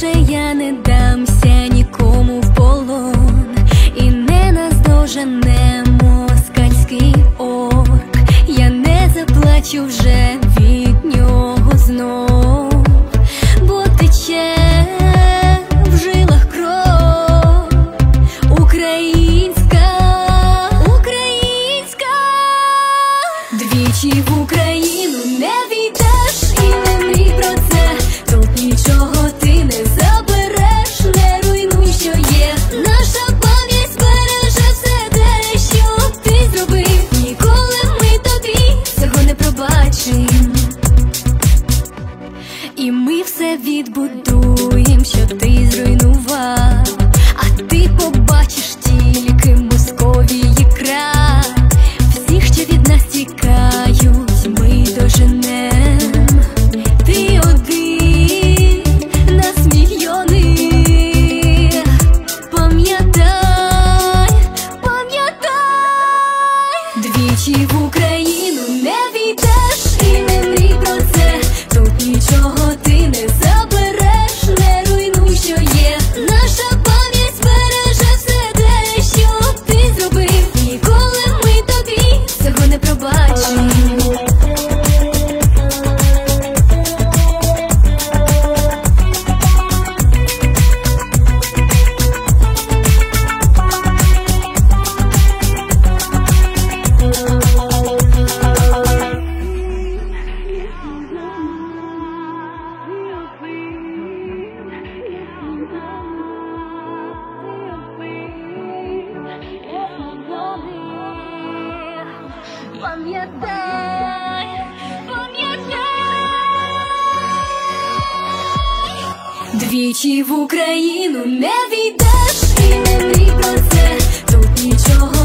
більше я не дамся нікому в полон, і не наздожене москальський орк. Я не заплачу вже від нього знов, бо тече в жилах кров українська, українська. Двічі в Україну не війдеш і не мрій про це. Тут нічого ти не забереш, не руйнуй, що є. Наша пам'ять збереже все те, що ти зробив. Ніколи ми тобі цього не пробачим. І ми все відбудуєм, що ти зруйнував. А ти побачиш тільки Московії край. Всіх, що від нас тікають, ми доженем. Ти один нас мільйони. Пам'ятай, пам'ятай. Двічі в Україну не війдеш і не мрій про це. Тут нічого ти не забереш, не руйнуй, що є. Наша пам'ять збереже все те, що ти зробив. Ніколи ми тобі цього не пробачимо. Пам'ятай, пам'ятай. Двічі в Україну не війдеш і не мрій про це. Тут нічого